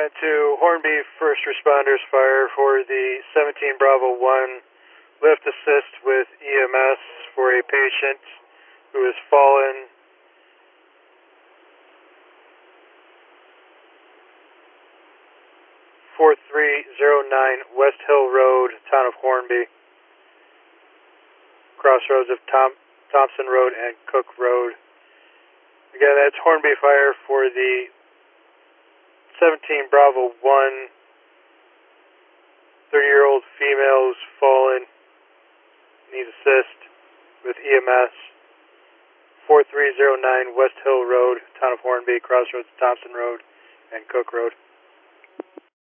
Event 2, Hornby First Responders Fire for the 17 Bravo 1 lift assist with EMS for a patient who has fallen (4309) West Hill Road, town of Hornby, crossroads of Thompson Road and Cook Road. Again, that's Hornby Fire for the 17 Bravo 1, 30-year-old female who's fallen, needs assist with EMS, 4309 West Hill Road, town of Hornby, crossroads of Thompson Road and Cook Road.